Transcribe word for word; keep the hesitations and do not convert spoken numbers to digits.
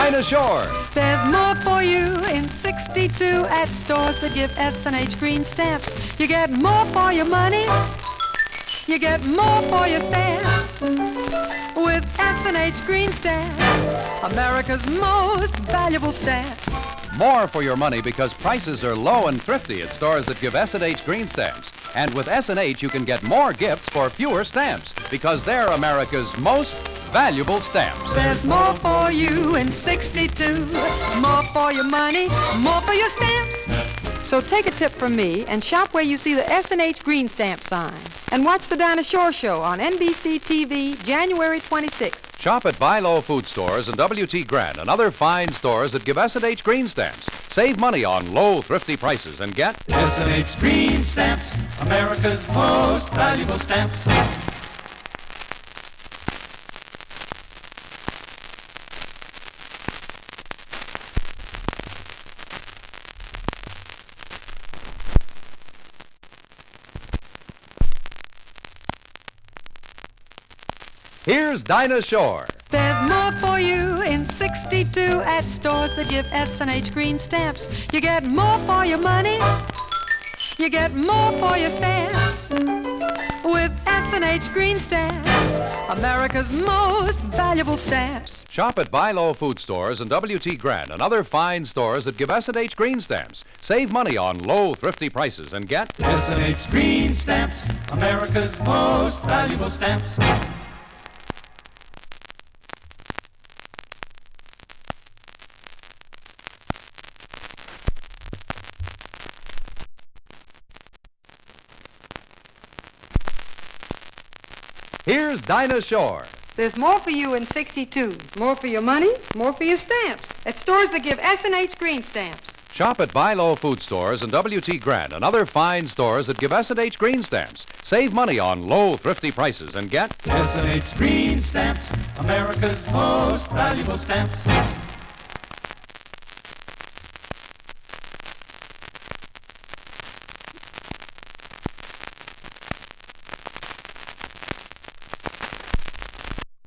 Dinah Shore. There's more for you in sixty-two at stores that give S and H green stamps. You get more for your money. You get more for your stamps with S and H green stamps, America's most valuable stamps. More for your money because prices are low and thrifty at stores that give S and H green stamps. And with S and H, you can get more gifts for fewer stamps because they're America's most valuable stamps. There's more for you in sixty-two. More for your money, more for your stamps. So take a tip from me and shop where you see the S and H green stamp sign. And watch the Dinah Shore Show on N B C T V January twenty-sixth. Shop at Buy Low Food Stores and W T Grant and other fine stores that give S and H green stamps. Save money on low, thrifty prices and get S and H green stamps, America's most valuable stamps. Here's Dinah Shore. There's more for you in sixty-two at stores that give S and H green stamps. You get more for your money. You get more for your stamps with S and H green stamps, America's most valuable stamps. Shop at Buy Low Food Stores and W T Grant and other fine stores that give S and H green stamps. Save money on low, thrifty prices and get S and H green stamps, America's most valuable stamps. Here's Dinah Shore. There's more for you in sixty-two. More for your money, more for your stamps. At stores that give S and H green stamps. Shop at Buy Low Food Stores and W T Grant and other fine stores that give S and H green stamps. Save money on low, thrifty prices and get S and H green stamps, America's most valuable stamps.